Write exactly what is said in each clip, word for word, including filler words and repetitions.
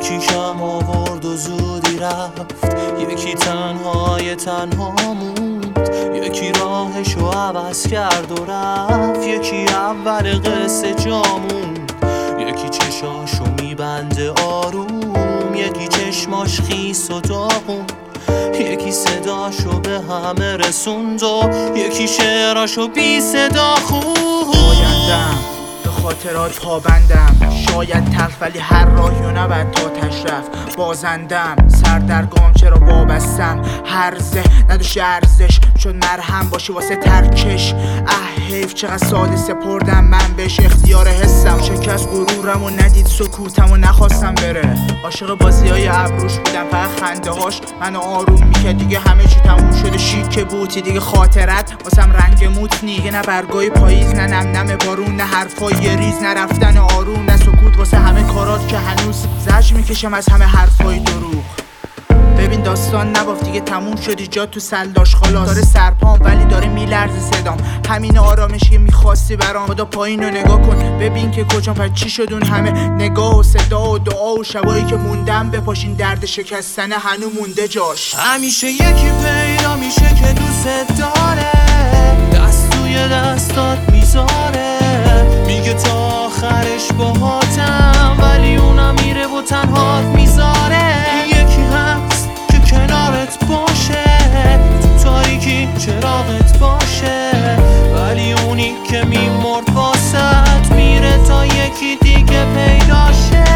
یکی کم آورد و زودی رفت، یکی تنهای تنها موند، یکی راهشو عوض کرد و رفت، یکی اول قصه جا موند، یکی چشاشو میبنده آروم، یکی چشماش خیس و داغون، یکی صداشو به همه رسوند و یکی شعراشو بی صدا خوند. آیندم به خاطرات پابندم، شاید تلخ ولی هر راهی و نباید تا تشرف. بازندم سردرگام چرا وابستم، هر زه نداشت ارزش شد مرهم باشه واسه ترکش. اه حیف چقدر ساده سپردم من بهش اختیار حسم، شکست غرورم و ندید سکوتم و نخواستم بره. عاشق بازی های ابروش بودم فقط خنده هاش منو آروم میکرد، دیگه همه چی تموم شده شیک بوتی، دیگه خاطرت واسم رنگ موت نیگه، نه برگای پاییز نه نم نم بارون، نه حرفای ریز نه رفتن آروم، نه سکوت واسه همه کارات که هنوز زجر میکشم از همه حرفای دروغ. ببین داستان نباف دیگه تموم شدی جا تو سلداش خلاص، داره سرپام ولی داره میلرزه صدام، همین آرامشی که میخواستی برام. خدا پایین رو نگاه کن ببین که کجام، پس چی شدون همه نگاه و صدا و دعا و شبایی که موندم بپاشین درد شکستنه هنو مونده جاش. همیشه یکی پیدا میشه که دوست داره، دست توی دستات میذاره، میگه تا آخرش باهاتم، ولی اونم میره و تنهات میذاره. یکی هست که کنارت باشه، تو تاریکی چراغت باشه، ولی اونی که میمرد واسط میره تا یکی دیگه پیداشه.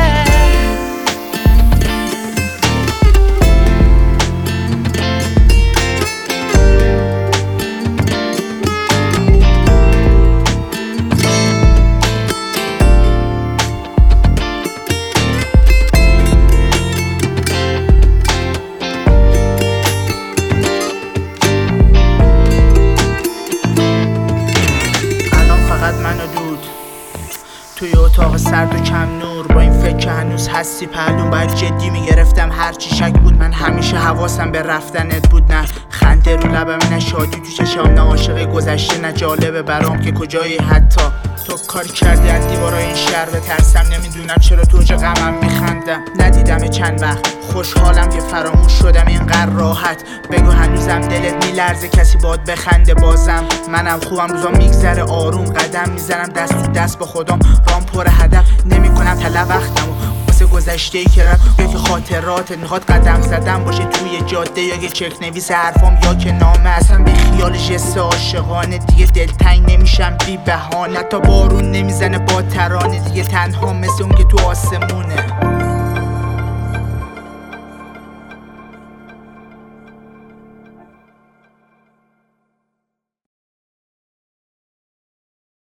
منو دود توی اتاق سرد و کم نور، با این فکر که هنوز هستی پهلون باید جدی میگرفتم، هرچی شک بود من همیشه حواسم به رفتنت بود، نه خنده رو لبم نه شادی تو چشام، نه عاشق گذشته نه جالبه برام که کجایی. حتی تو کاری کردی از دیوارای این شهر بترسم، نمیدونم چرا تو چه غمم میخندم، ندیدم چند وقت خوشحالم که فراموش شدم اینقدر راحت. بگو هنوزم دلت میلرزه کسی باد بخنده بازم، منم خوبم روزا میگذره آروم، قدم میزنم دست تو دست با خودم، رام پر هدف نمیکنم طلب وقتمو واسه گذشته‌ای که رفت، یا که خاطراتت میخواد قدم زدن باشه توی جاده، یا که چک نویس حرفام یا که نامه، اصلا به خیال جست عاشقانه دیگه دلتنگ نمیشم بی بهانه، تا بارون نمیزنه با ترانه دیگه تنها مثل اون که تو آسمونه.